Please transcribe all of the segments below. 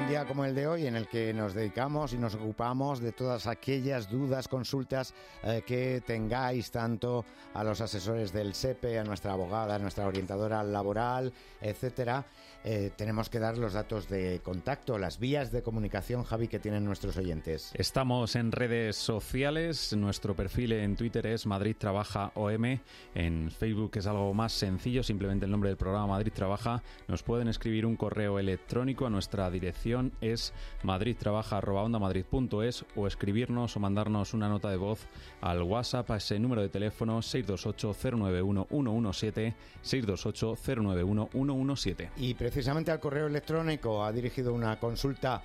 día como el de hoy en el que nos dedicamos y nos ocupamos de todas aquellas dudas, consultas que tengáis tanto a los asesores del SEPE, a nuestra abogada, a nuestra orientadora laboral, etcétera. Tenemos que dar los datos de contacto, las vías de comunicación, Javi, que tienen nuestros oyentes. Estamos en redes sociales, nuestro perfil en Twitter es Madrid Trabaja OM, en Facebook es algo más sencillo, simplemente el nombre del programa Madrid Trabaja. Nos pueden escribir un correo electrónico a nuestra dirección es madridtrabaja@ondamadrid.es o escribirnos o mandarnos una nota de voz al WhatsApp a ese número de teléfono 628-091-117, 628-091-117. Y precisamente al correo electrónico ha dirigido una consulta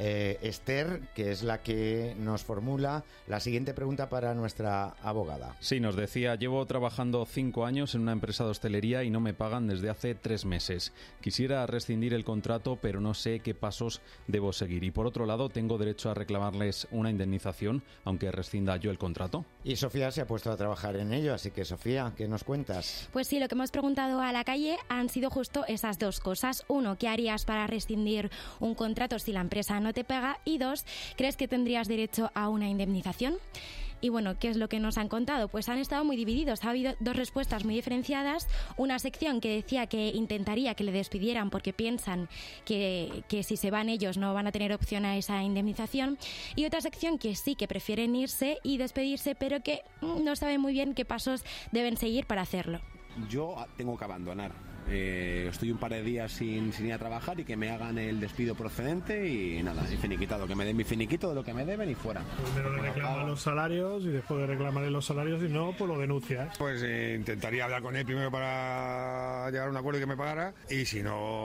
Esther, que es la que nos formula la siguiente pregunta para nuestra abogada. Sí, nos decía, llevo trabajando 5 años en una empresa de hostelería y no me pagan desde hace 3 meses. Quisiera rescindir el contrato, pero no sé qué pasos debo seguir. Y por otro lado, ¿tengo derecho a reclamarles una indemnización, aunque rescinda yo el contrato? Y Sofía se ha puesto a trabajar en ello, así que Sofía, ¿qué nos cuentas? Pues sí, lo que hemos preguntado a la calle han sido justo esas dos cosas. Uno, ¿qué harías para rescindir un contrato si la empresa no te paga? Y dos, ¿crees que tendrías derecho a una indemnización? Y bueno, ¿qué es lo que nos han contado? Pues han estado muy divididos, ha habido dos respuestas muy diferenciadas. Una sección que decía que intentaría que le despidieran porque piensan que si se van ellos no van a tener opción a esa indemnización. Y otra sección que sí, que prefieren irse y despedirse, pero que no saben muy bien qué pasos deben seguir para hacerlo. Yo tengo que abandonar. Estoy un par de días sin ir a trabajar y que me hagan el despido procedente y nada, y finiquitado, que me den mi finiquito de lo que me deben y fuera. Primero le reclaman los salarios y después de reclamarle los salarios, y no, pues lo denuncias. Pues intentaría hablar con él primero para llegar a un acuerdo y que me pagara, y si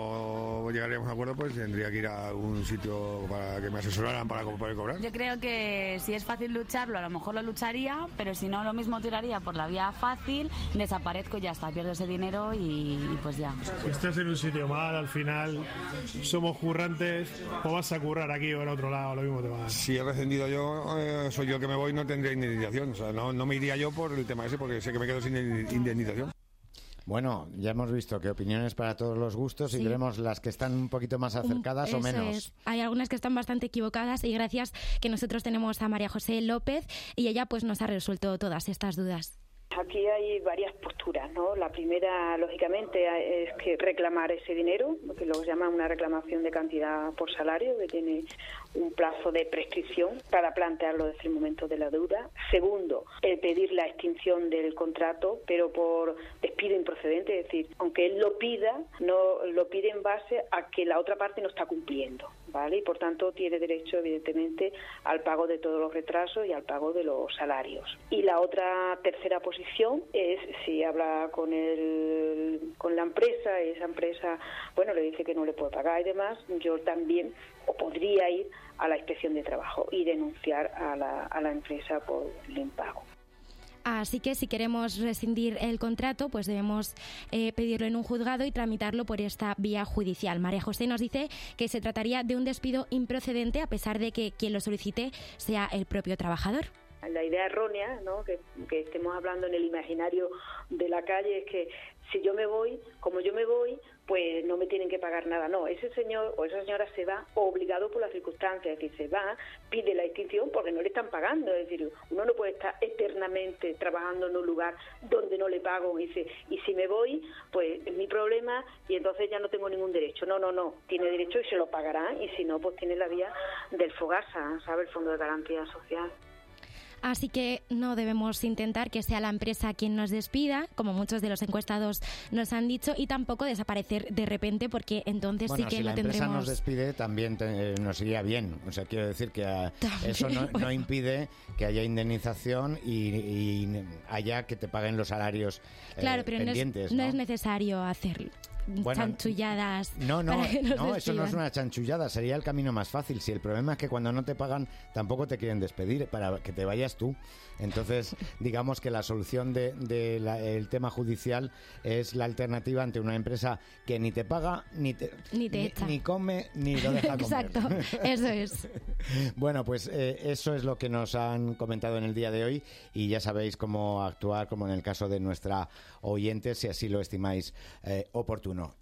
no llegaríamos a un acuerdo, pues tendría que ir a un sitio para que me asesoraran para poder cobrar. Yo creo que si es fácil lucharlo, a lo mejor lo lucharía, pero si no, lo mismo tiraría por la vía fácil, desaparezco y ya está, pierdo ese dinero y pues ya. Si estás en un sitio mal, al final somos currantes, o vas a currar aquí o en otro lado, lo mismo te va a dar. Si he rescindido yo, soy yo el que me voy, no tendría indemnización. O sea, no me iría yo por el tema ese, porque sé que me quedo sin indemnización. Bueno, ya hemos visto que opiniones para todos los gustos, y veremos las que están un poquito más acercadas o menos. Es. Hay algunas que están bastante equivocadas, y gracias que nosotros tenemos a María José López y ella pues nos ha resuelto todas estas dudas. Aquí hay varias posturas, ¿no? La primera, lógicamente, es que reclamar ese dinero, lo que luego se llama una reclamación de cantidad por salario, que tiene un plazo de prescripción para plantearlo desde el momento de la deuda. Segundo, pedir la extinción del contrato, pero por despido improcedente, es decir, aunque él lo pida, no lo pide en base a que la otra parte no está cumpliendo, ¿vale? Y por tanto tiene derecho, evidentemente, al pago de todos los retrasos y al pago de los salarios. Y la otra tercera posición es si habla con la empresa, esa empresa, bueno, le dice que no le puede pagar y demás, yo también o podría ir a la inspección de trabajo y denunciar a la empresa por el impago. Así que si queremos rescindir el contrato, pues debemos pedirlo en un juzgado y tramitarlo por esta vía judicial. María José nos dice que se trataría de un despido improcedente, a pesar de que quien lo solicite sea el propio trabajador. La idea errónea, ¿no?, que estemos hablando en el imaginario de la calle, es que si yo me voy, como yo me voy, pues no me tienen que pagar nada. No, ese señor o esa señora se va obligado por las circunstancias, es decir, se va, pide la extinción porque no le están pagando. Es decir, uno no puede estar eternamente trabajando en un lugar donde no le pago y dice, y si me voy, pues es mi problema y entonces ya no tengo ningún derecho. No, tiene derecho y se lo pagarán, y si no, pues tiene la vía del FOGASA, ¿sabe?, el Fondo de Garantía Social. Así que no debemos intentar que sea la empresa quien nos despida, como muchos de los encuestados nos han dicho, y tampoco desaparecer de repente, porque entonces sí que no tendremos... Bueno, si la empresa nos despide también nos iría bien. O sea, quiero decir que eso no impide que haya indemnización y haya que te paguen los salarios pendientes. No es necesario hacerlo. Chanchulladas. No, eso no es una chanchullada, sería el camino más fácil. Si el problema es que cuando no te pagan tampoco te quieren despedir para que te vayas tú. Entonces, digamos que la solución del tema judicial es la alternativa ante una empresa que ni te paga, ni te echa, ni come, ni lo deja comer. Exacto, eso es. Bueno, pues eso es lo que nos han comentado en el día de hoy, y ya sabéis cómo actuar, como en el caso de nuestra oyente, si así lo estimáis oportuno.